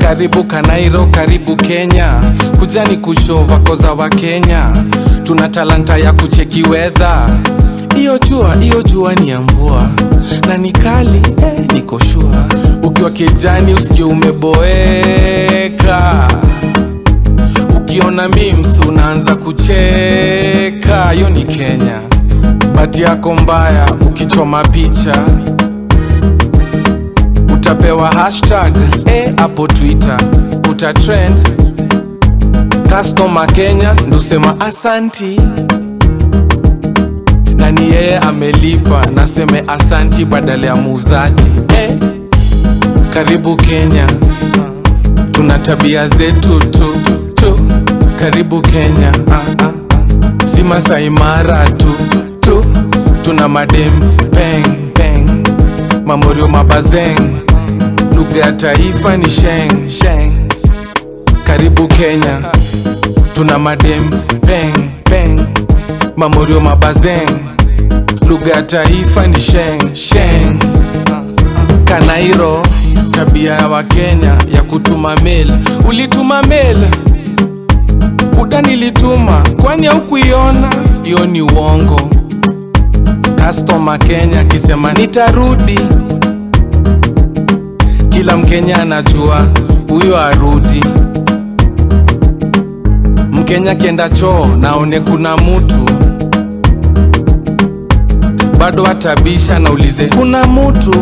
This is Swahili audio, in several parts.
Karibu Kanairo, karibu Kenya, kujani kushova koza wa Kenya. Tuna talanta ya kucheki weather. Iyo jua ni ya mvua na ni kali, niko sure. Ukiwa kijani usikie umeboeka. Ukiona memes unaanza kucheka. Yo ni Kenya. Bati yako mbaya ukichoma picha, utapewa hashtag hapo Twitter, utatrend. Customer Kenya ndosema asanti, na ni yeye amelipa, naseme asanti badala ya muuzaji. Karibu Kenya, tuna tabia zetu tu. Karibu Kenya, si Masai Mara tu. Tuna madem peng, mamorio mabazeng, lugha ya taifa ni sheng. Karibu Kenya, tuna madem peng, mamorio mabazeng, lugha ya taifa ni sheng. Kanairo, tabia ya Wakenya ya kutuma mail. Ulituma mail? Buda nilituma, kwani haukuiona? Hiyo ni uongo. Customer Kenya kisema nitarudi, kila Mkenya anajua huyo arudi. Mkenya kienda choo naone kuna mutu, bado atabisha na ulize kuna mutu.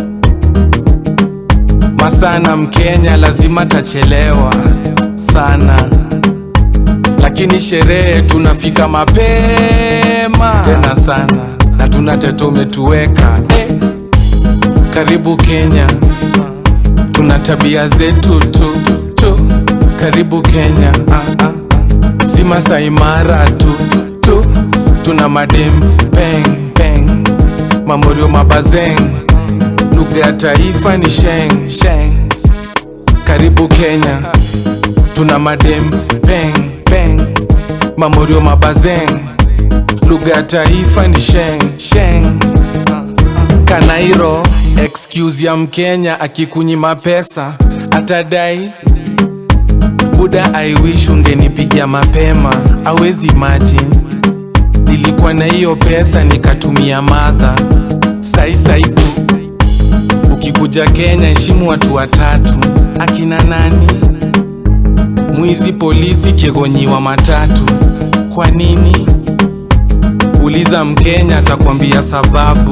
Masana Mkenya lazima tachelewa sana, lakini sherehe tunafika mapema tena sana, na tunateto umetuweka. Karibu Kenya, tuna tabia zetu tu. Karibu Kenya, si Masai Mara tu. Tuna madem peng, mamorio mabazeng, lugha ya taifa ni sheng. Karibu Kenya, tuna madem peng, mamorio mabazeng, lugha ya taifa ni sheng. Kanairo, excuse ya Mkenya akikunyima pesa atadai. Buda I wish ungenipigia mapema. Hawezi imagine nilikuwa na hiyo pesa nikatumia madha. Sai tu. Ukikuja Kenya heshimu watu watatu. Akina nani? Mwizi, polisi, kiegonyiwa matatu. Kwa nini? Uliza Mkenya atakwambia sababu.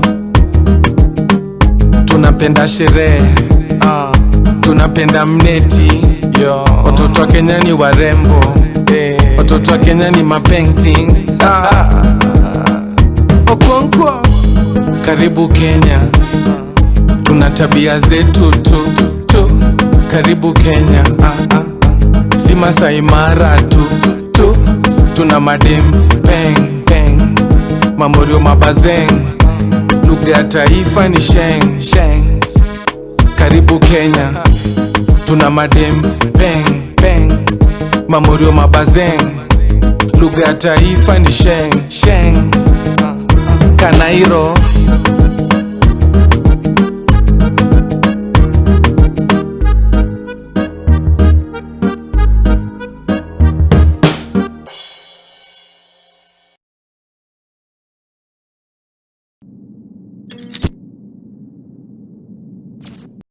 Tunapenda sherehe, tunapenda mneti. Watoto wa Kenya ni warembo, watoto wa Kenya ni mapainting. Okonkwo. Karibu Kenya, tuna tabia zetu tu. Karibu Kenya, si Masai Mara tu. Tuna madem peng, mamorio mabazeng, lugha ya taifa ni sheng. Karibu Kenya, tuna madem peng, mamorio mabazeng, lugha ya taifa ni sheng. Kanairo,